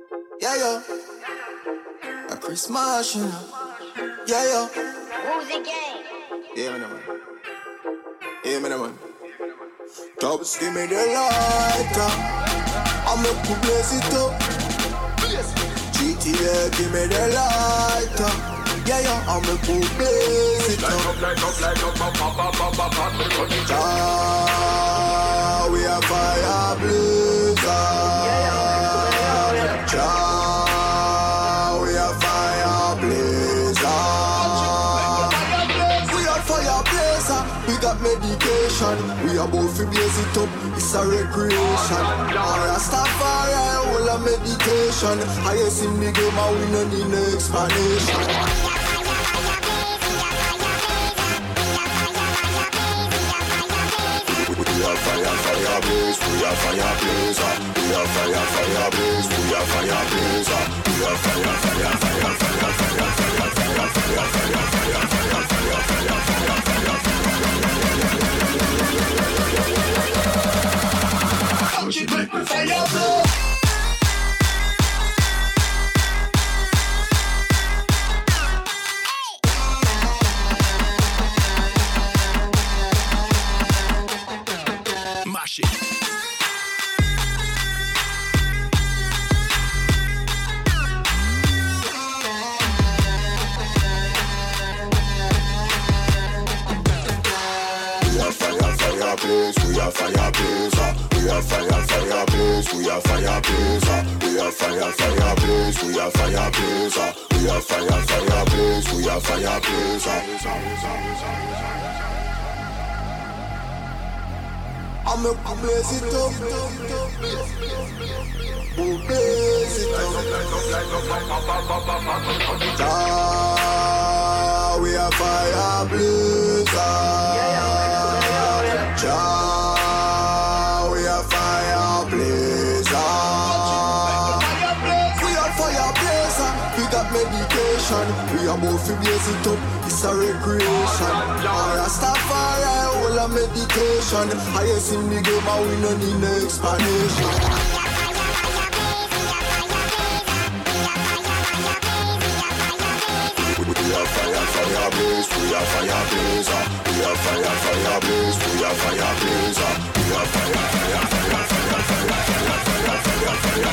Yeah, yo. A Christmas, you know. Yeah, yo. Who's the game? Yeah, man. Yeah, man. Tops, give me the lighter. I'm up to blaze it up. GTA, give me the lighter. Yeah, yo, I'm up to blaze it up. Ah, we are fire blazer. Ah, we are fire blazer. We are fire blazer. We got medication. We are both to blaze it up. It's a recreation. Rastafari, all a meditation. Highest in the game, and we no need no explanation. We are fire blaze, we are fire blazer. We are fire blaze, we are fire blazer. We are Mash it. fire blaze, we are fire blazer. We are fire blaze, we are fire blazer. We are fire blaze, we are fire blazer. We are fire blaze, we are fire blazer. I'm a blaze it up, blaze it up. Ah, we are fire blazer. Jah, we are fire blazer. We are fire blazer. We got medication. We are both to blaze it up. It's a recreation. Rastafari, all a meditation. Highest in the game, and we no need no explanation. We are fire blaze, we are fire blazer. We are fire blaze, we are fire blazer. We are fire blaze, we are fire blazer.